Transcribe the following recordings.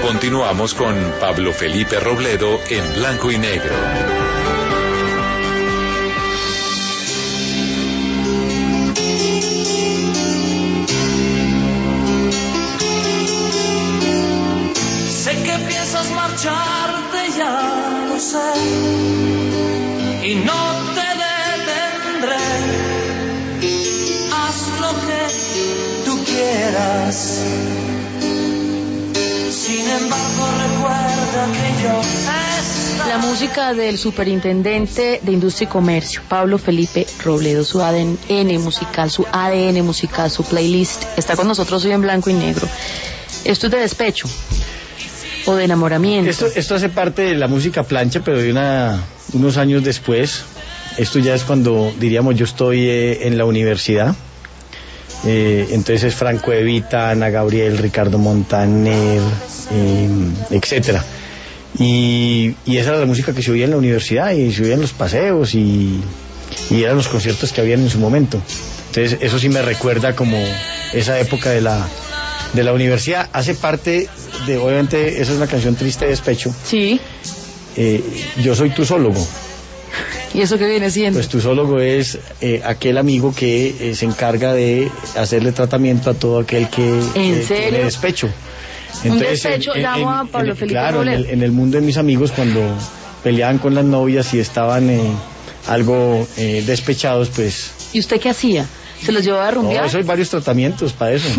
Continuamos con Pablo Felipe Robledo en Blanco y Negro. Sé que piensas marcharte, ya lo sé, y no te detendré. Haz lo que tú quieras. Sin embargo, recuerda que yo... La música del superintendente de Industria y Comercio, Pablo Felipe Robledo, su ADN musical, su playlist, está con nosotros hoy en Blanco y Negro. Esto es de despecho o de enamoramiento. Esto hace parte de la música plancha, pero de unos años después. Esto ya es cuando, diríamos, yo estoy en la universidad. Entonces es Franco De Vita, Ana Gabriel, Ricardo Montaner, etcétera. Y esa era la música que se oía en la universidad y se oía en los paseos y eran los conciertos que habían en su momento. Entonces eso sí me recuerda como esa época de la universidad. Hace parte de, obviamente, esa es una canción triste de despecho. Sí. Yo soy tusólogo. ¿Y eso qué viene siendo? Pues tusólogo es aquel amigo que se encarga de hacerle tratamiento a todo aquel que tiene despecho. Entonces, un despecho, llamo a Pablo Felipe Claro, Robledo. en el mundo de mis amigos, cuando peleaban con las novias y estaban algo despechados, pues... ¿Y usted qué hacía? ¿Se los llevaba a rumbear? No, eso hay varios tratamientos para eso.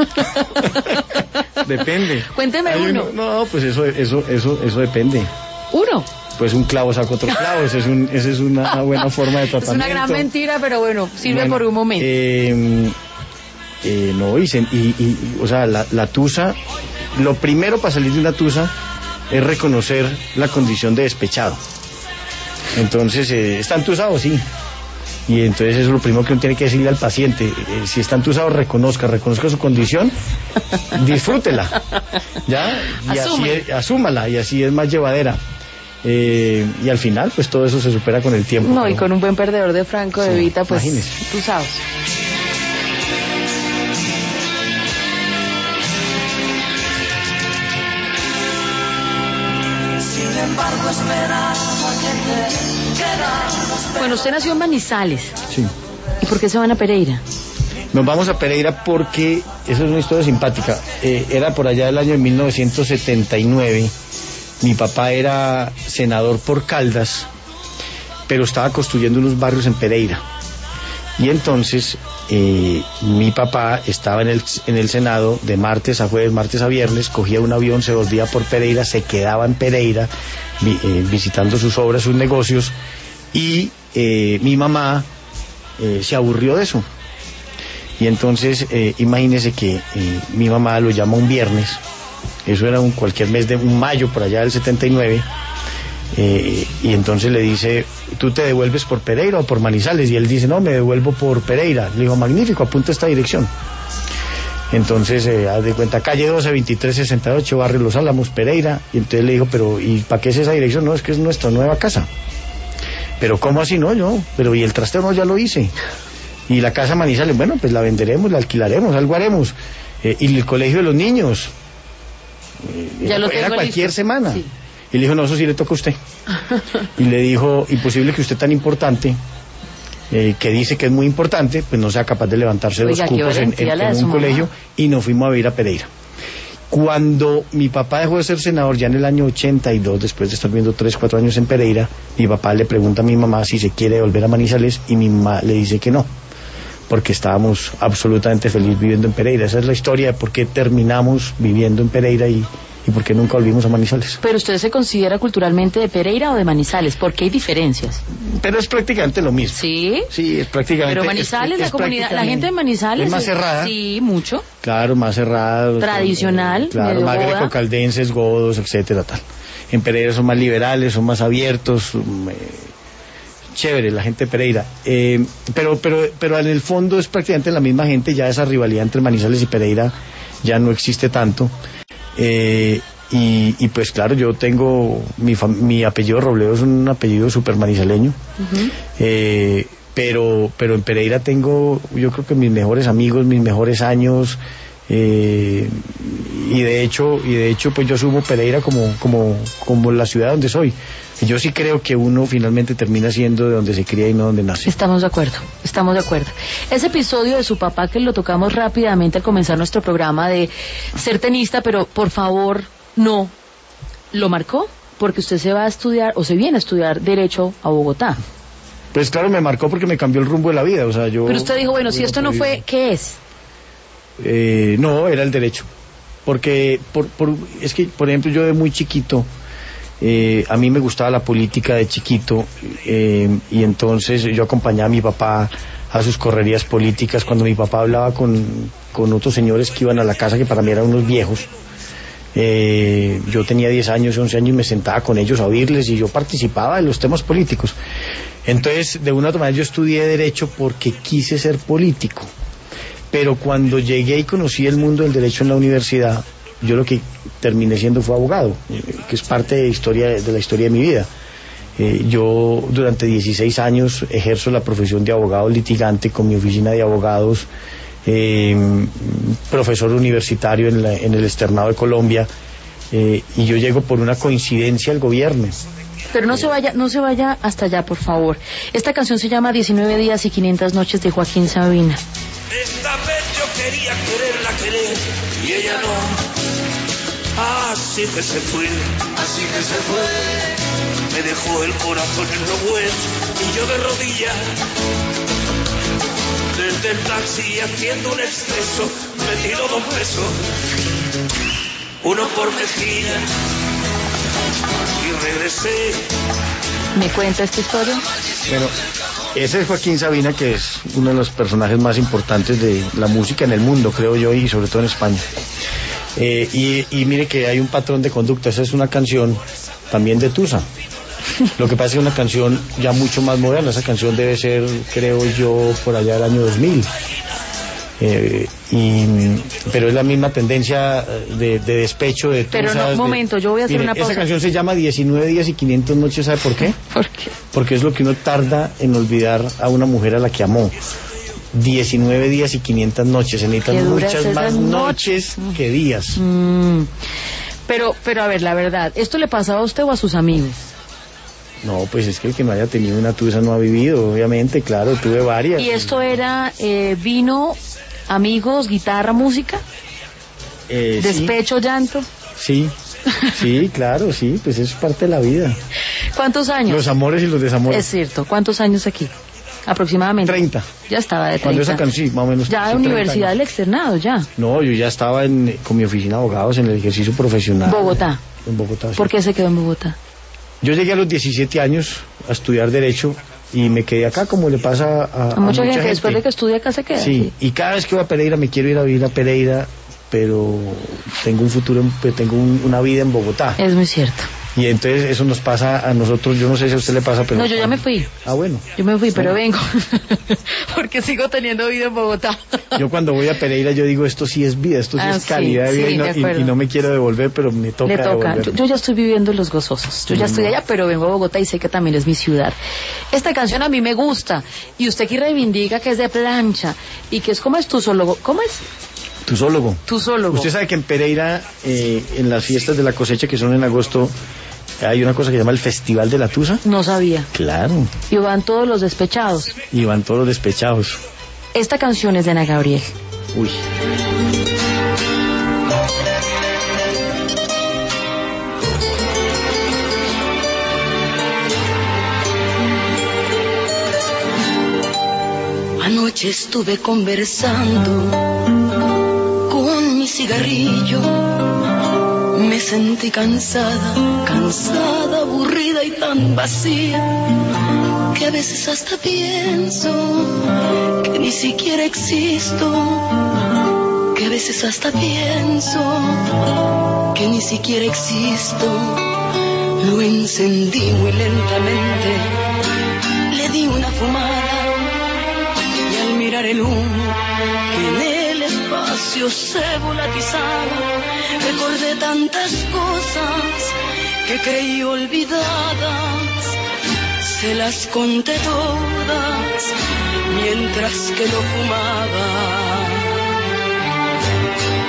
Depende. Cuénteme uno. No, pues eso depende. ¿Uno? Pues un clavo saca otro clavo, esa es una buena forma de tratamiento. Es una gran mentira, pero bueno, sirve por un momento. No, o sea, la tusa, lo primero para salir de una tusa es reconocer la condición de despechado. Entonces, ¿está entusado? Sí. Y entonces eso es lo primero que uno tiene que decirle al paciente. Si está entusado, reconozca su condición, disfrútela, ¿ya? Y asúmala, y así es más llevadera. Y al final, pues todo eso se supera con el tiempo. No, y con un buen perdedor de Franco De Vita, pues, imagínese. Tú sabes. Bueno, usted nació en Manizales. Sí. ¿Y por qué se van a Pereira? Nos vamos a Pereira porque eso es una historia simpática. Era por allá del año de 1979. Mi papá era senador por Caldas, pero estaba construyendo unos barrios en Pereira. Y entonces mi papá estaba en el Senado de martes a jueves, martes a viernes, cogía un avión, se volvía por Pereira, se quedaba en Pereira visitando sus obras, sus negocios, y mi mamá se aburrió de eso. Y entonces imagínese que mi mamá lo llama un viernes, eso era cualquier mes de un mayo por allá del 79, y entonces le dice: ¿tú te devuelves por Pereira o por Manizales? Y él dice: no, me devuelvo por Pereira. Le digo: magnífico, apunta esta dirección. Entonces haz de cuenta, calle 12, 2368, barrio Los Álamos, Pereira. Y entonces le digo: pero ¿y para qué es esa dirección? No, es que es nuestra nueva casa. Pero ¿cómo así? No, yo, pero ¿y el trasteo? No, ya lo hice. Y la casa Manizales, bueno, pues la venderemos, la alquilaremos, algo haremos. Y el colegio de los niños, ya lo era cualquier listo. Semana. Sí. Y le dijo: no, eso sí le toca a usted. Y le dijo: imposible que usted tan importante, que dice que es muy importante, pues no sea capaz de levantarse dos cupos en un colegio. Y nos fuimos a vivir a Pereira. Cuando mi papá dejó de ser senador, ya en el año 82, después de estar viviendo 3-4 años en Pereira, mi papá le pregunta a mi mamá si se quiere volver a Manizales, y mi mamá le dice que no, porque estábamos absolutamente felices viviendo en Pereira. Esa es la historia de por qué terminamos viviendo en Pereira y por qué nunca volvimos a Manizales. ¿Pero usted se considera culturalmente de Pereira o de Manizales? Porque hay diferencias. Pero es prácticamente lo mismo. ¿Sí? Sí, es prácticamente. Pero Manizales, la comunidad, la gente de Manizales... es más cerrada. Sí, mucho. Claro, más cerrada. Tradicional. Claro, más greco-caldenses, godos, etcétera, tal. En Pereira son más liberales, son más abiertos... chévere la gente de Pereira, pero en el fondo es prácticamente la misma gente. Ya esa rivalidad entre Manizales y Pereira ya no existe tanto, y pues claro, yo tengo mi apellido Robledo, es un apellido súper manizaleño. Pero en Pereira tengo, yo creo que mis mejores amigos, mis mejores años, y de hecho pues yo asumo Pereira como la ciudad donde soy. Yo sí creo que uno finalmente termina siendo de donde se cría y no donde nace. Estamos de acuerdo. Ese episodio de su papá que lo tocamos rápidamente al comenzar nuestro programa de ser tenista, pero por favor, no, ¿lo marcó? Porque usted se va a estudiar, o se viene a estudiar Derecho a Bogotá. Pues claro, me marcó porque me cambió el rumbo de la vida, o sea, yo... Pero usted dijo, bueno, si esto no fue, ¿qué es? No, era el derecho. Porque, es que, por ejemplo, yo de muy chiquito... a mí me gustaba la política de chiquito, y entonces yo acompañaba a mi papá a sus correrías políticas. Cuando mi papá hablaba con otros señores que iban a la casa, que para mí eran unos viejos, yo tenía 10 años, 11 años y me sentaba con ellos a oírles y yo participaba de los temas políticos. Entonces, de una u otra manera yo estudié Derecho porque quise ser político, pero cuando llegué y conocí el mundo del derecho en la universidad, yo lo que terminé siendo fue abogado, que es parte de la historia de mi vida. Yo durante 16 años ejerzo la profesión de abogado litigante con mi oficina de abogados, profesor universitario en el externado de Colombia, y yo llego por una coincidencia al gobierno. Pero no se vaya hasta allá, por favor. Esta canción se llama 19 días y 500 noches de Joaquín Sabina. Esta vez yo quería quererla querer y ella no. Así que se fue. Me dejó el corazón en los huesos y yo de rodillas. Desde el taxi haciendo un exceso me tiró 2 pesos, uno por mejilla y regresé. ¿Me cuenta esta historia? Bueno, ese es Joaquín Sabina, que es uno de los personajes más importantes de la música en el mundo, creo yo, y sobre todo en España. Y mire que hay un patrón de conducta. Esa es una canción también de Tusa. Lo que pasa es que es una canción ya mucho más moderna. Esa canción debe ser, creo yo, por allá del año 2000. Pero es la misma tendencia de despecho de Tusa. Pero no, un momento, yo voy a hacer una pausa. Esa canción se llama 19 días y 500 noches. ¿Sabe por qué? ¿Por qué? Porque es lo que uno tarda en olvidar a una mujer a la que amó. 19 días y 500 noches. Se necesitan muchas más noches que días. Pero a ver, la verdad, ¿esto le pasa a usted o a sus amigos? No, pues es que el que no haya tenido una tusa no ha vivido, obviamente, claro, tuve varias. ¿Y esto era vino, amigos, guitarra, música? ¿Despecho, llanto? Sí, claro, sí, pues eso es parte de la vida. ¿Cuántos años? Los amores y los desamores. Es cierto, ¿cuántos años aquí? Aproximadamente. 30. Ya estaba de 30. Cuando esa canción, sí, más o menos. Ya de universidad del externado, ya. No, yo ya estaba con mi oficina de abogados en el ejercicio profesional. Bogotá. En Bogotá, sí. ¿Por qué se quedó en Bogotá? Yo llegué a los 17 años a estudiar Derecho y me quedé acá, como le pasa a mucha gente. Después de que estudia acá se queda. Sí, y cada vez que voy a Pereira me quiero ir a vivir a Pereira, pero tengo un futuro, tengo una vida en Bogotá. Es muy cierto. Y entonces eso nos pasa a nosotros, yo no sé si a usted le pasa, pero... No, yo ya me fui. Ah, bueno. Yo me fui, pero vengo. Porque sigo teniendo vida en Bogotá. Yo cuando voy a Pereira yo digo, esto sí es vida, esto sí es calidad de vida, y no me quiero devolver, pero me toca. Le toca. Yo ya estoy viviendo los gozosos. Yo ya estoy allá, pero vengo a Bogotá y sé que también es mi ciudad. Esta canción a mí me gusta. Y usted aquí reivindica que es de plancha. Y que es como es tusólogo. ¿Cómo es? Tusólogo. Tusólogo. Usted sabe que en Pereira, en las fiestas de la cosecha que son en agosto, hay una cosa que se llama el Festival de la Tusa. No sabía. Claro. Y van todos los despechados. Y van todos los despechados. Esta canción es de Ana Gabriel. Uy. Anoche estuve conversando con mi cigarrillo. Me sentí cansada, aburrida y tan vacía, que a veces hasta pienso que ni siquiera existo, que a veces hasta pienso que ni siquiera existo. Lo encendí muy lentamente, le di una fumada y al mirar el humo que en el espacio se volatizaba, recordé tantas cosas que creí olvidadas, se las conté todas mientras que lo fumaba.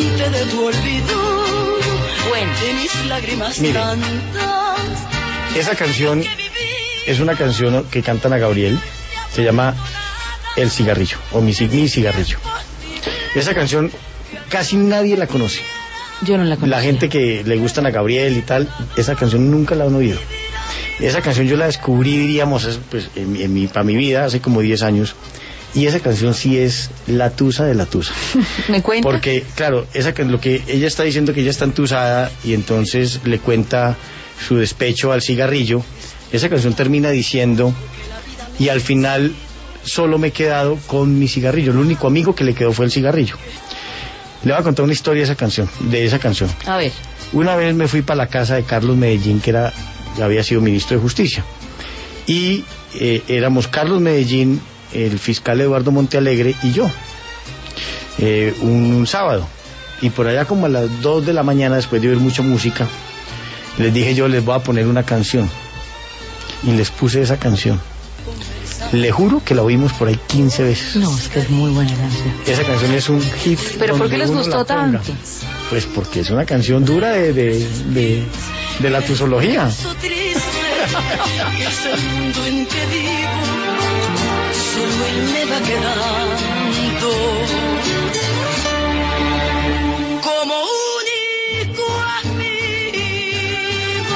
delante de tu olvido, Bueno, de mis lágrimas Mire. tantas. Esa canción es una canción que canta Ana Gabriel, se llama El Cigarrillo, o Mi Cigarrillo. Esa canción casi nadie la conoce. yo no la conozco. La gente que le gusta Ana Gabriel y tal, esa canción nunca la han oído. Esa canción yo la descubrí, diríamos, pues, para mi vida, hace como 10 años. Y esa canción sí es la tusa de la tusa. ¿Me cuenta? Porque, claro, lo que ella está diciendo, que ella está entusada y entonces le cuenta su despecho al cigarrillo. Esa canción termina diciendo, y al final solo me he quedado con mi cigarrillo. El único amigo que le quedó fue el cigarrillo. Le voy a contar una historia de esa canción. A ver. Una vez me fui para la casa de Carlos Medellín, que había sido ministro de Justicia. Y éramos Carlos Medellín, el fiscal Eduardo Montealegre y yo. Un sábado. Y por allá como a las 2 de la mañana, después de oír mucha música, les dije yo, les voy a poner una canción. Y les puse esa canción. Le juro que la oímos por ahí 15 veces. No, es que es muy buena canción. Esa canción es un hit. ¿Pero por qué donde les uno gustó la ponga. tanto? Pues porque es una canción dura de la tusología. So triste, es el mundo en que vivo, solo él me va quedando como único amigo.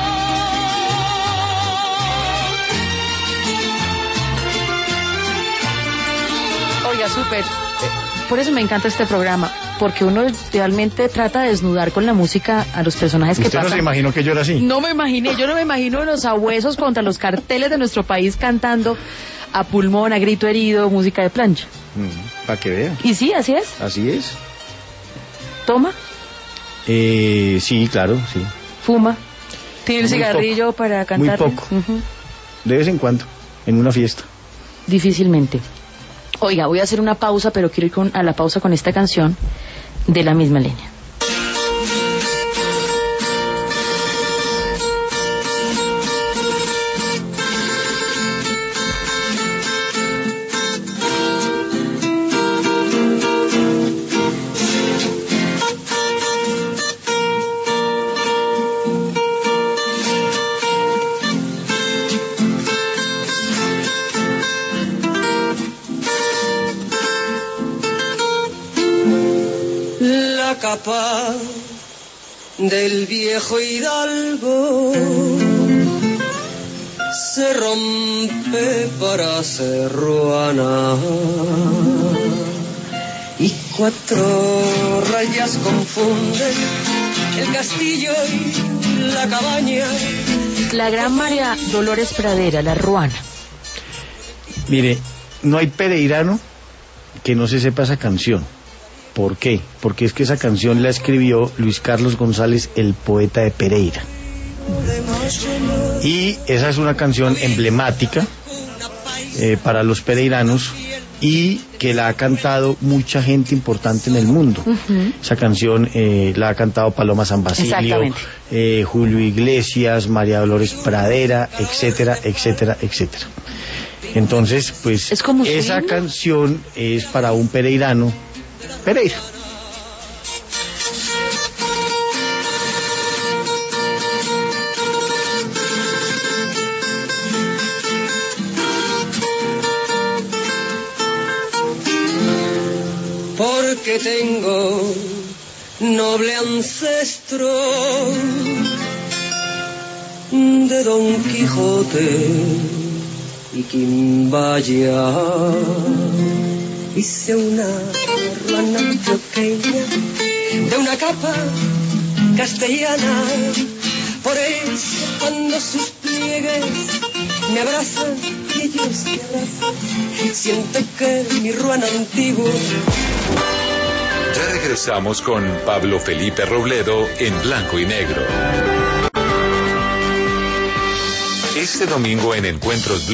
Oiga, súper. Por eso me encanta este programa, porque uno realmente trata de desnudar con la música a los personajes que ¿Usted no pasan. se imaginó que yo era así? No me imaginé, yo no me imagino los sabuesos contra los carteles de nuestro país cantando a pulmón, a grito herido, música de plancha. Para que vea. Y sí, así es. Así es. Toma, Sí, claro, sí. fuma, tiene el Muy cigarrillo poco, para cantar. muy poco. De vez en cuando, en una fiesta. Difícilmente. Oiga, voy a hacer una pausa, pero quiero ir a la pausa con esta canción de la misma línea. La capa del viejo hidalgo se rompe para ser ruana y 4 rayas confunden el castillo y la cabaña. La gran María Dolores Pradera, la ruana. Mire, no hay pereirano que no se sepa esa canción. ¿Por qué? Porque es que esa canción la escribió Luis Carlos González, el poeta de Pereira. Y esa es una canción emblemática para los pereiranos y que la ha cantado mucha gente importante en el mundo. Esa canción la ha cantado Paloma San Basilio, Julio Iglesias, María Dolores Pradera, etcétera, etcétera, etcétera. Entonces, pues ¿Es como esa himno? canción es para un pereirano. Pereira. Porque tengo noble ancestro de Don Quijote y Quimbaya. Hice una ruana antioqueña de una capa castellana. Por eso cuando sus pliegues me abrazan y ellos me abrazan, siento que mi ruana antiguo. Ya regresamos con Pablo Felipe Robledo en Blanco y Negro. Este domingo en Encuentros